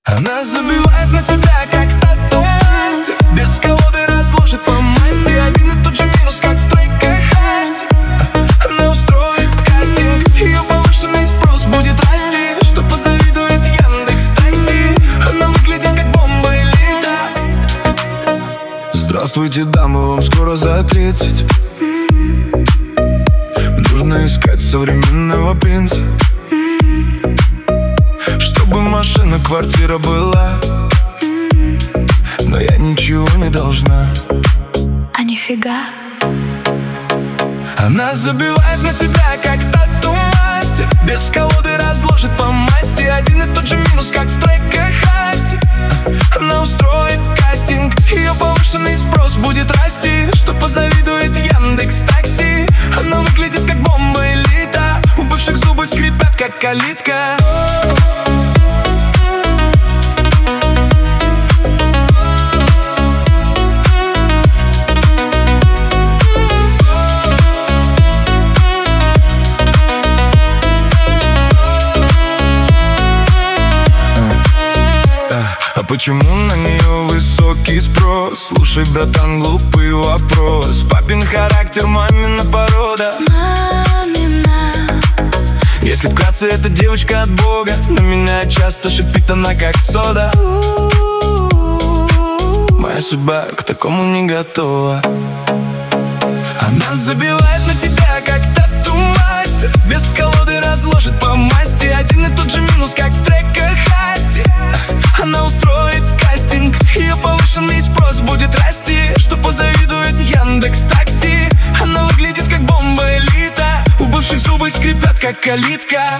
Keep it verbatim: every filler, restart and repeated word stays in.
Она забивает на тебя, как тату-масть. Без колоды разложит по масти. Один и тот же минус, как в треках Асти. Она устроит кастинг, ее повышенный спрос будет расти, что позавидует Яндекс.Такси. Она выглядит как бомба элита. Здравствуйте, дамы, вам скоро за тридцать. Нужно искать современного принца, чтобы машина, квартира была, но я ничего не должна. А нифига. Она забивает на тебя, как тату-мастер. Без колоды разложит по масти. Один и тот же минус, как в треках Асти. Она устроит кастинг, ее повышенный спрос будет расти, что позавидует Яндекс.Такси. Она выглядит как бомба элита. У бывших зубы скрипят, как калитка. А почему на нее высокий спрос? Слушай, братан, глупый вопрос. Папин характер, мамина порода. Мамина. Если вкратце, эта девочка от Бога. На меня часто шипит она, как сода. Моя судьба к такому не готова. Она забивает на тебя, как тату-мастер. Без колоды разложит по масти. Один и тот же минус, как в треках Асти. Она устроит кастинг, ее повышенный спрос будет расти, что позавидует Яндекс.Такси. Она выглядит как бомба элита. У бывших зубы скрипят, как калитка.